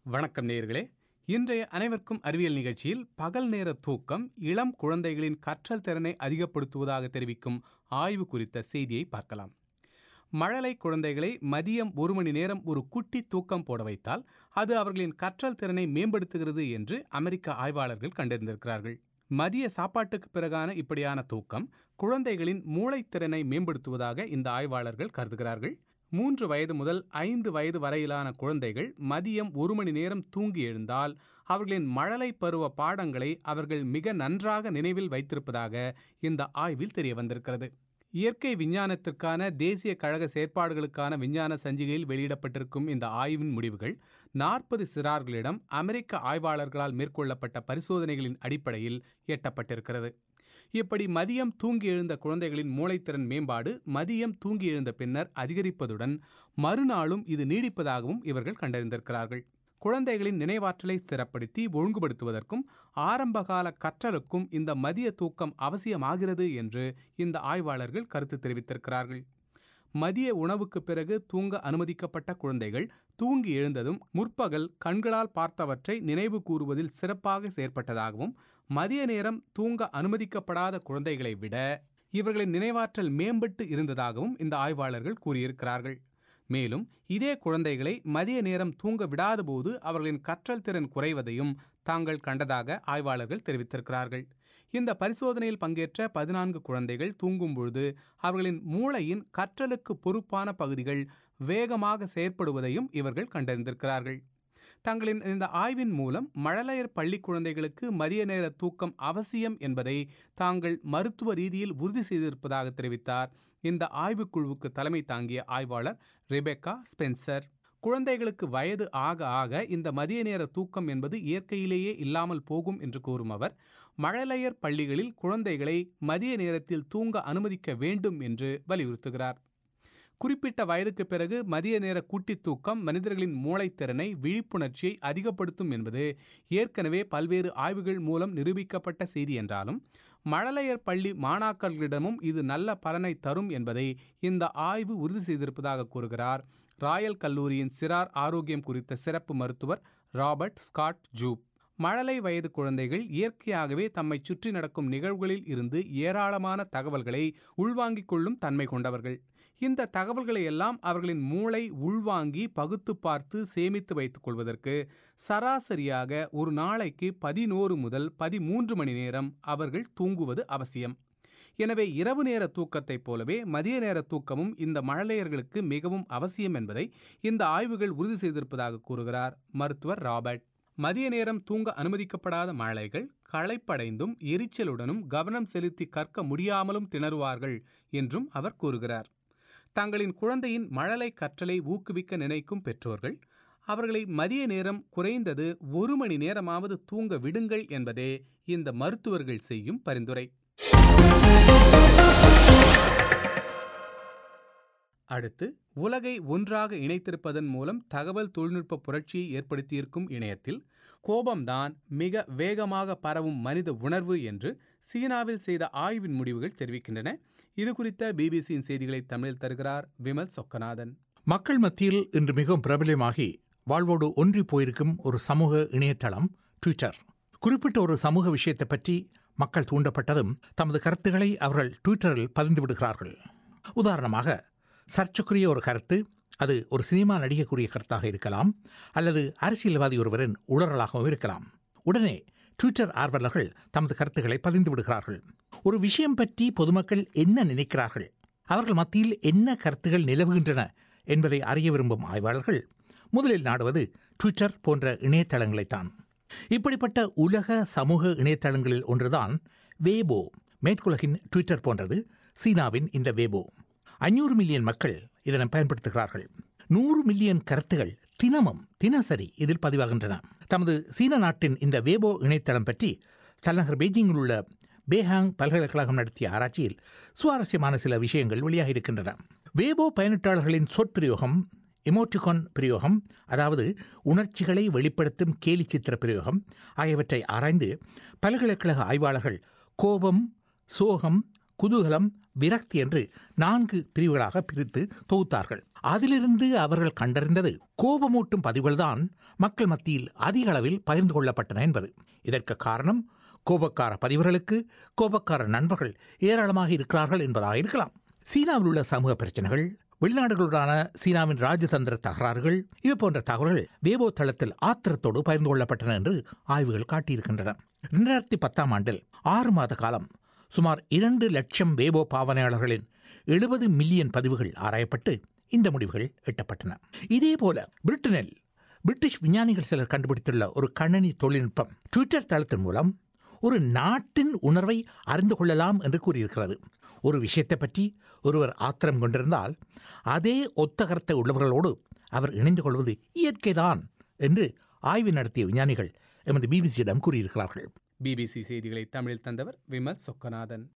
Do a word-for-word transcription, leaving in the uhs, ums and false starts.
வணக்கம் நேயர்களே. இன்றைய அனைவருக்கும் அறிவியல் நிகழ்ச்சியில் பகல் நேர தூக்கம் இளம் குழந்தைகளின் கற்றல் திறனை அதிகப்படுத்துவதாக தெரிவிக்கும் ஆய்வு குறித்த செய்தியை பார்க்கலாம். மழலை குழந்தைகளை மதியம் ஒரு மணி நேரம் ஒரு குட்டி தூக்கம் போட வைத்தால் அது அவர்களின் கற்றல் திறனை மேம்படுத்துகிறது என்று அமெரிக்க ஆய்வாளர்கள் கண்டறிந்திருக்கிறார்கள். மதிய சாப்பாட்டுக்கு பிறகான இப்படியான தூக்கம் குழந்தைகளின் மூளைத்திறனை மேம்படுத்துவதாக இந்த ஆய்வாளர்கள் கருதுகிறார்கள். மூன்று வயது முதல் ஐந்து வயது வரையிலான குழந்தைகள் மதியம் ஒரு மணி நேரம் தூங்கி எழுந்தால் அவர்களின் மழலை பருவ பாடங்களை அவர்கள் மிக நன்றாக நினைவில் வைத்திருப்பதாக இந்த ஆய்வில் தெரிய வந்திருக்கிறது. இயற்கை விஞ்ஞானத்திற்கான தேசிய கழக செயற்பாடுகளுக்கான விஞ்ஞான சஞ்சிகையில் வெளியிடப்பட்டிருக்கும் இந்த ஆய்வின் முடிவுகள் நாற்பது சிறார்களிடம் அமெரிக்க ஆய்வாளர்களால் மேற்கொள்ளப்பட்ட பரிசோதனைகளின் அடிப்படையில் எட்டப்பட்டிருக்கிறது. இப்படி மதியம் தூங்கி எழுந்த குழந்தைகளின் மூளைத்திறன் மேம்பாடு மதியம் தூங்கி எழுந்த பின்னர் அதிகரிப்பதுடன் மறுநாளும் இது நீடிப்பதாகவும் இவர்கள் கண்டறிந்திருக்கிறார்கள். குழந்தைகளின் நினைவாற்றலை ஸ்திரப்படுத்தி ஒழுங்குபடுத்துவதற்கும் ஆரம்பகால கற்றலுக்கும் இந்த மதிய தூக்கம் அவசியமாகிறது என்று இந்த ஆய்வாளர்கள் கருத்து தெரிவித்திருக்கிறார்கள். மதிய உணவுக்கு பிறகு தூங்க அனுமதிக்கப்பட்ட குழந்தைகள் தூங்கி எழுந்ததும் முற்பகல் கண்களால் பார்த்தவற்றை நினைவு கூறுவதில் சிறப்பாக செயற்பட்டதாகவும், மதிய நேரம் தூங்க அனுமதிக்கப்படாத குழந்தைகளை விட இவர்களின் நினைவாற்றல் மேம்பட்டு இருந்ததாகவும் இந்த ஆய்வாளர்கள் கூறியிருக்கிறார்கள். மேலும் இதே குழந்தைகளை மதிய நேரம் தூங்க விடாத போது அவர்களின் கற்றல் திறன் குறைவதையும் தாங்கள் கண்டதாக ஆய்வாளர்கள் தெரிவித்திருக்கிறார்கள். இந்த பரிசோதனையில் பங்கேற்ற பதினான்கு குழந்தைகள் தூங்கும் பொழுது அவர்களின் மூளையின் கற்றலுக்கு பொறுப்பான பகுதிகள் வேகமாக செயற்படுவதையும் இவர்கள் கண்டறிந்திருக்கிறார்கள். தங்களின் இந்த ஆய்வின் மூலம் மழலையர் பள்ளி குழந்தைகளுக்கு மதிய நேர தூக்கம் அவசியம் என்பதை தாங்கள் மருத்துவ ரீதியில் உறுதி செய்திருப்பதாக தெரிவித்தார் இந்த ஆய்வுக்குழுவுக்கு தலைமை தாங்கிய ஆய்வாளர் ரெபெக்கா ஸ்பென்சர். குழந்தைகளுக்கு வயது ஆக ஆக இந்த மதிய நேர தூக்கம் என்பது இயற்கையிலேயே இல்லாமல் போகும் என்று கூறும் அவர், மழலையர் பள்ளிகளில் குழந்தைகளை மதிய நேரத்தில் தூங்க அனுமதிக்க வேண்டும் என்று வலியுறுத்துகிறார். குறிப்பிட்ட வயதுக்கு பிறகு மதிய நேர கூட்டி தூக்கம் மனிதர்களின் மூளைத்திறனை விழிப்புணர்ச்சியை அதிகப்படுத்தும் என்பது ஏற்கனவே பல்வேறு ஆய்வுகள் மூலம் நிரூபிக்கப்பட்ட செய்தி என்றாலும் மழலையர் பள்ளி மாணாக்கர்களிடமும் இது நல்ல பலனை தரும் என்பதை இந்த ஆய்வு உறுதி செய்திருப்பதாக கூறுகிறார் ராயல் கல்லூரியின் சிறார் ஆரோக்கியம் குறித்த சிறப்பு மருத்துவர் ராபர்ட் ஸ்காட் ஜூப். மழலை வயது குழந்தைகள் இயற்கையாகவே தம்மை சுற்றி நடக்கும் நிகழ்வுகளில் இருந்து ஏராளமான தகவல்களை உள்வாங்கிக் கொள்ளும் தன்மை கொண்டவர்கள். இந்த தகவல்களை எல்லாம் அவர்களின் மூளை உள்வாங்கி பகுத்து பார்த்து சேமித்து வைத்துக் கொள்வதற்கு சராசரியாக ஒரு நாளைக்கு பதினோரு முதல் பதிமூன்று மணி நேரம் அவர்கள் தூங்குவது அவசியம். எனவே இரவு நேர தூக்கத்தைப் போலவே மதிய நேர தூக்கமும் இந்த மழலையர்களுக்கு மிகவும் அவசியம் என்பதை இந்த ஆய்வுகள் உறுதி செய்திருப்பதாக கூறுகிறார் மருத்துவர் ராபர்ட். மதிய நேரம் தூங்க அனுமதிக்கப்படாத மழலைகள் களைப்படைந்தும் எரிச்சலுடனும் கவனம் செலுத்தி கற்க முடியாமலும் திணறுவார்கள் என்றும் அவர் கூறுகிறார். தங்களின் குழந்தையின் மழலை கற்றலை ஊக்குவிக்க நினைக்கும் பெற்றோர்கள் அவர்களை மதிய நேரம் குறைந்தது ஒரு மணி நேரமாவது தூங்க விடுங்கள் என்பதே இந்த மருத்துவர்கள் செய்யும் பரிந்துரை. அடுத்து, உலகை ஒன்றாக இணைத்திருப்பதன் மூலம் தகவல் தொழில்நுட்ப புரட்சியை ஏற்படுத்தியிருக்கும் இணையத்தில் கோபம்தான் மிக வேகமாக பரவும் மனித உணர்வு என்று சீனாவில் செய்த ஆய்வின் முடிவுகள் தெரிவிக்கின்றன. இது குறித்த பிபிசியின் செய்திகளை தமிழில் தருகிறார் விமல் சொக்கநாதன். மக்கள் மத்தியில் இன்று மிகவும் பிரபலமாகி வாழ்வோடு ஒன்றி போயிருக்கும் ஒரு சமூக இணையதளம் ட்விட்டர். குறிப்பிட்ட ஒரு சமூக விஷயத்தை பற்றி மக்கள் தூண்டப்பட்டதும் தமது கருத்துக்களை அவர்கள் ட்விட்டரில் பதிந்து விடுகிறார்கள். உதாரணமாக, சர்ச்சைக்குரிய ஒரு கருத்து, அது ஒரு சினிமா நடிகக்கூடிய கருத்தாக இருக்கலாம் அல்லது அரசியல்வாதி ஒருவரின் உளறலாகவும் இருக்கலாம். உடனே ட்விட்டர் ஆர்வலர்கள் தமது கருத்துக்களை பதிந்து விடுகிறார்கள். ஒரு விஷயம் பற்றி பொதுமக்கள் என்ன நினைக்கிறார்கள், அவர்கள் மத்தியில் என்ன கருத்துகள் நிலவுகின்றன என்பதை அறிய விரும்பும் ஆய்வாளர்கள் முதலில் நாடுவது ட்விட்டர் போன்ற இணையதளங்களைத்தான். இப்படிப்பட்ட உலக சமூக இணையதளங்களில் ஒன்றுதான் வேபோ. மேற்குலகின் ட்விட்டர் போன்றது சீனாவின் இந்த வேபோ. ஐநூறு மில்லியன் மக்கள் இதனை பயன்படுத்துகிறார்கள். நூறு மில்லியன் கருத்துகள் தினமும் தினசரி இதில் பதிவாகின்றன. தமது சீன நாட்டின் இந்த வேபோ இணையதளம் பற்றி தலைநகர் பெய்ஜிங்கில் உள்ள பேஹாங் பல்கலைக்கழகம் நடத்திய ஆராய்ச்சியில் சுவாரஸ்யமான சில விஷயங்கள் வெளியாக இருக்கின்றன. வேபோ பயனீட்டாளர்களின் சொற்பிரயோகம், எமோட்டிகான் பிரயோகம், அதாவது உணர்ச்சிகளை வெளிப்படுத்தும் கேலி சித்திர பிரயோகம் ஆகியவற்றை ஆராய்ந்து பல்கலைக்கழக ஆய்வாளர்கள் கோபம், சோகம், குதூகலம், விரக்தி என்று நான்கு பிரிவுகளாக பிரித்து தொகுத்தார்கள். அதிலிருந்து அவர்கள் கண்டறிந்தது கோபமூட்டும் பதிவுகள்தான் மக்கள் மத்தியில் அதிக அளவில் பகிர்ந்து கொள்ளப்பட்டன என்பது. இதற்கு காரணம் கோபக்கார பதிவுகளுக்கு கோபக்கார நண்பர்கள் ஏராளமாக இருக்கிறார்கள் என்பதாக இருக்கலாம். சீனாவில் உள்ள சமூக பிரச்சனைகள், வெளிநாடுகளுடனான சீனாவின் ராஜதந்திர தகராறுகள், இவை போன்ற தகவல்கள் வேபோ தளத்தில் ஆத்திரத்தோடு பகிர்ந்து கொள்ளப்பட்டன என்று ஆய்வுகள் காட்டியிருக்கின்றன. இரண்டாயிரத்தி பத்தாம் ஆண்டில் ஆறு மாத காலம் சுமார் இரண்டு லட்சம் வேபோ பாவனையாளர்களின் எழுபது மில்லியன் பதிவுகள் ஆராயப்பட்டு இந்த முடிவுகள் எட்டப்பட்டன. இதேபோல பிரிட்டனில் பிரிட்டிஷ் விஞ்ஞானிகள் சிலர் கண்டுபிடித்துள்ள ஒரு கணினி தொழில்நுட்பம் ட்விட்டர் தளத்தின் மூலம் ஒரு நாட்டின் உணர்வை அறிந்து கொள்ளலாம் என்று கூறியிருக்கிறது. ஒரு விஷயத்தை பற்றி ஒருவர் ஆத்திரம் கொண்டிருந்தால் அதே ஒத்த கருத்தை உள்ளவர்களோடு அவர் இணைந்து கொள்வது இயற்கைதான் என்று ஆய்வு நடத்திய விஞ்ஞானிகள் எமது பிபிசியிடம் கூறியிருக்கிறார்கள். பிபிசி செய்திகளை தமிழில் தந்தவர் விமல் சொக்கநாதன்.